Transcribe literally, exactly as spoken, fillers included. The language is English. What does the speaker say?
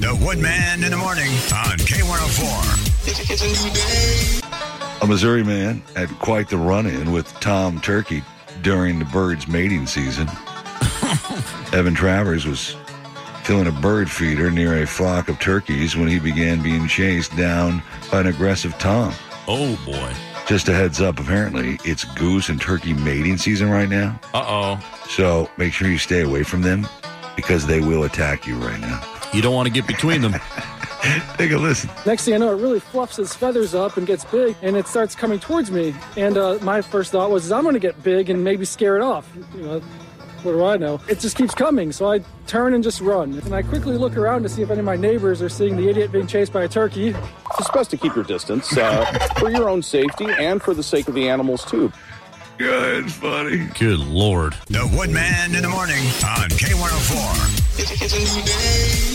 The Woodman in the Morning on K one oh four. It's a new day. A Missouri man had quite the run-in with Tom Turkey during the bird's mating season. Evan Travers was filling a bird feeder near a flock of turkeys when he began being chased down by an aggressive Tom. Oh, boy. Just a heads up, apparently it's goose and turkey mating season right now. Uh-oh. So make sure you stay away from them because they will attack you right now. You don't want to get between them. Take a listen. Next thing I know, it really fluffs its feathers up and gets big, and it starts coming towards me. And uh, my first thought was, I'm going to get big and maybe scare it off. You know, what do I know? It just keeps coming, so I turn and just run. And I quickly look around to see if any of my neighbors are seeing the idiot being chased by a turkey. It's best to keep your distance uh, for your own safety and for the sake of the animals, too. Good, funny. Good Lord. The Woodman in the Morning on K one oh four. It's a new day.